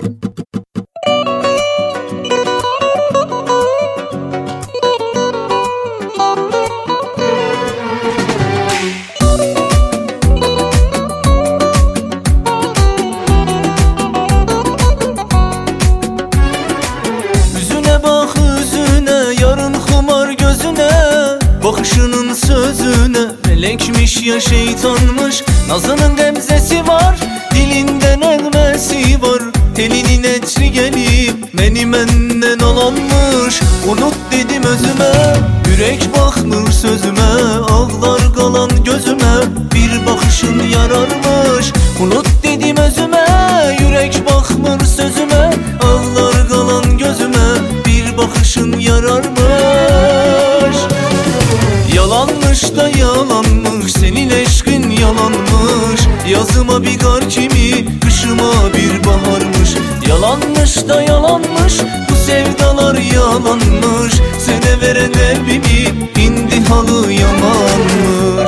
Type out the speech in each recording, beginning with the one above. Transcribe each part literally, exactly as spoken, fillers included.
Bakışının sözüne melekmiş ya şeytanmış. Nazının gemzesi var, dilinden elmesi var. Telinin etri gelip beni menden alanmış. Unut dedim özüme, yürek bakmır sözüme. Ağlar kalan gözüme, bir bakışın yararmış. Unut dedim özüme, yürek bakmır sözüme. Ağlar kalan gözüme, bir bakışın yararmış. Yalanmış da yalanmış, senin eşkin yalanmış. Yazıma bir kar kimi, kışıma bir baharmış. Yalanmış da yalanmış, bu sevdalar yalanmış. Sene veren kalbimi, indi halı yamanmış.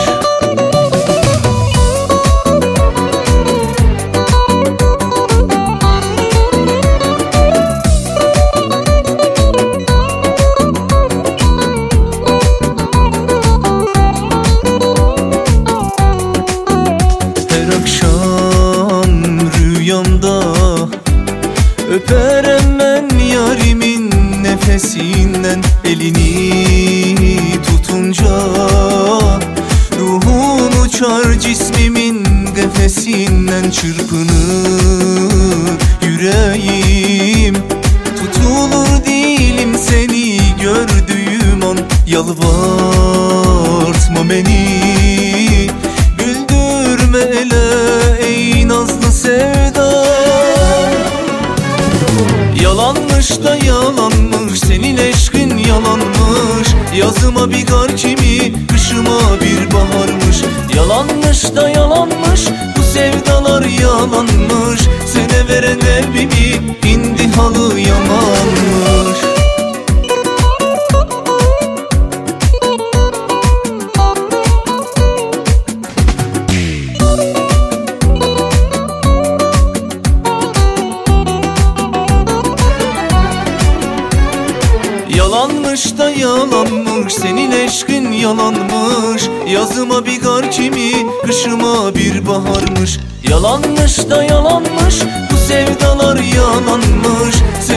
Öperem ben yarimin nefesinden, elini tutunca ruhum uçar cismimin kefesinden. Çırpınır yüreğim, tutulur dilim seni gördüğüm an. Yalvartma beni, güldürme ele ey nazlı sevda. Yalanmış da yalanmış, senin eşkin yalanmış. Yazıma bir kar kimi, kışıma bir baharmış. Yalanmış da yalanmış, bu sevdalar yalanmış. Sene veren kalbimi, indi halı yamanmış. Yalanmış da yalanmış, senin eşkin yalanmış. Yazıma bir kar kimi, kışıma bir baharmış. Yalanmış da yalanmış, bu sevdalar yalanmış.